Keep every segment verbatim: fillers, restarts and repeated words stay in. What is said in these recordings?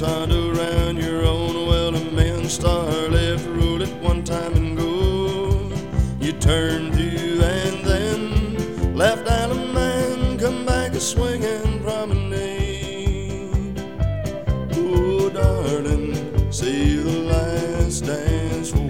side around your own. Well, a man star left, rule it one time and go. You turn to and then left out a man, come back a swinging promenade. Oh, darling, save the last dance for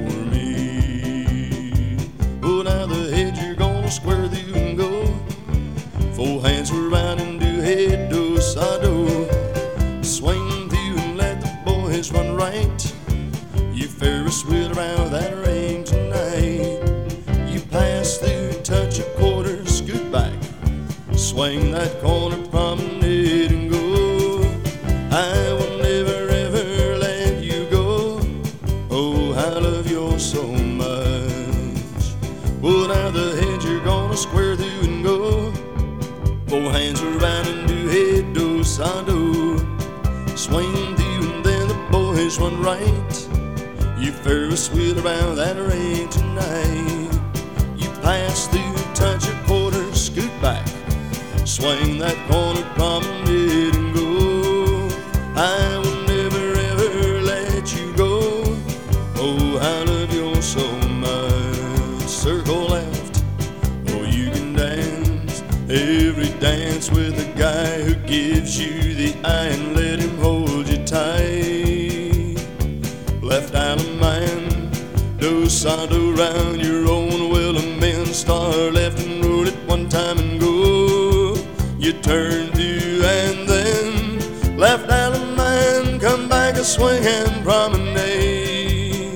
me. Oh, now the head you're gonna square through and go. Four hands around and do head do sado. Swing through and let the boys run right. You Ferris wheel around that ring tonight. You pass through, touch a quarter, scoot back. Swing that corner promenade and go. I will never ever let you go. Oh, I love you so much. Well, now the head you're gonna square through and go. Four hands around and do head do sado. Swing through and then the boys run right. You Ferris wheel around that ring tonight. You pass through, touch a quarter, scoot back. Swing that corner promenade and go. I will never ever let you go. Oh, I love you so much. Circle left, oh, you can dance. Every dance with a guy who gives you the eye and let him hold you tight. Left out of mine, do side around your own. Well, a man star left and roll it one time and go. You turn to and then left out of mine, come back a swinging promenade.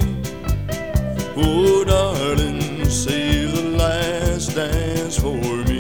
Oh, darling, save the last dance for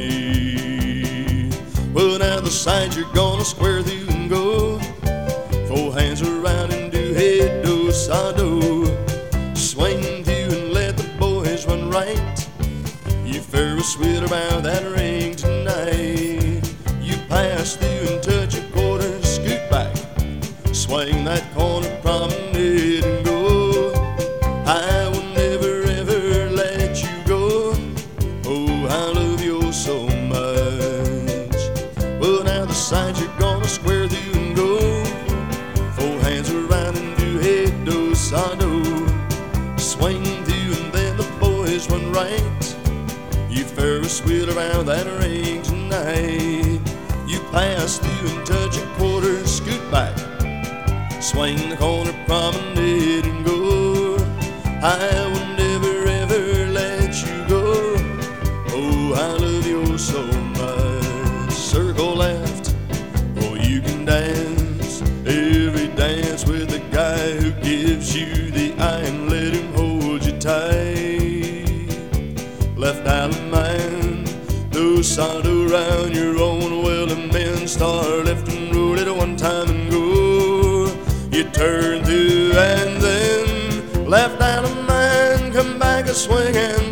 me. Well, now the side you're gonna square through and go. Four hands around and do head do sado. Swing through and let the boys run right. You Ferris wheel around that ring tonight. You pass through and touch a quarter, scoot back. Swing that corner promenade and go. I will never ever let you go. Oh, I love you so much. Well, now the side you're gonna square through and go. Four hands around and do head do sado. Swing through and then the boys run right. You Ferris wheel around that ring tonight. You pass through and touch a quarter, scoot back. Swing the corner promenade and go. I will never ever let you go. Oh, I love you so much. Circle left, oh, you can dance. Every dance with a guy who gives you the eye and let him hold you tight. Left out of mine, do side around your own. Well, a man star left and roll it one time and go. You turn through and then left out of mine, come back a swinging